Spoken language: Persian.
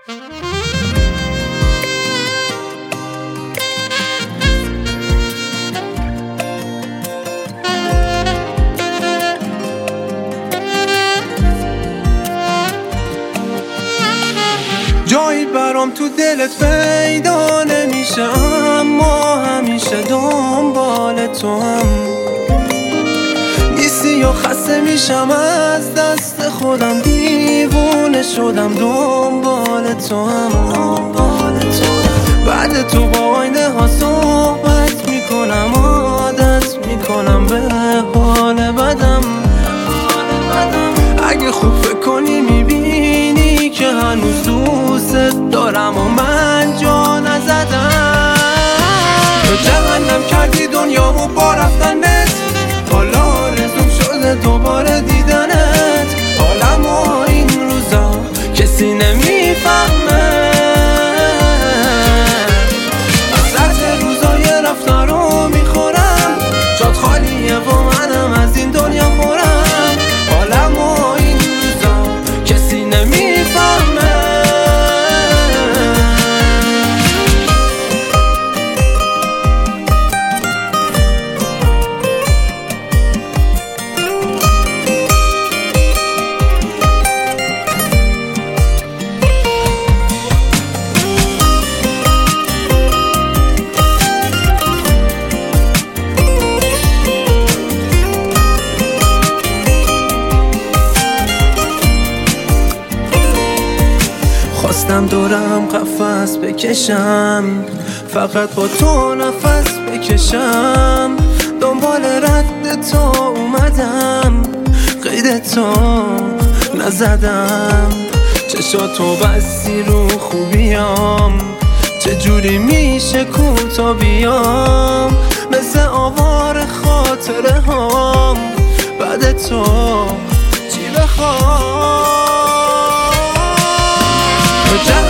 جایی برام تو دلت پیدا نمیشه، اما همیشه دنبال تو هم نیستی و خسته میشم از دست خودم، دیوونه شدم دنبال تو هم. بعد تو با آینه ها صحبت میکنم، عادت میکنم به حال بدم. اگه خوب فکر کنی میبینی که هنوز دوست دارم و من جا نزدم. تو جهنم کردی دنیامو با رفتنت، حالا رزوم شده دوباره دیدنت. حالمو این روزا کسی نمیفهمه، حسرت روزای رفتن رو میخورم، جات خالیه و منم از این دنیا خورم. حالمو این روزا کسی نمیفهمه. خواستم دورم قفس بکشم، فقط با تو نفس بکشم. دنبال رد تو اومدم، قید تو نزدم. چشاتو بستی رو خوبیام، چجوری میشه کوتا بیام؟ مثل آوار خاطره هام، بعد تو چی بخوام؟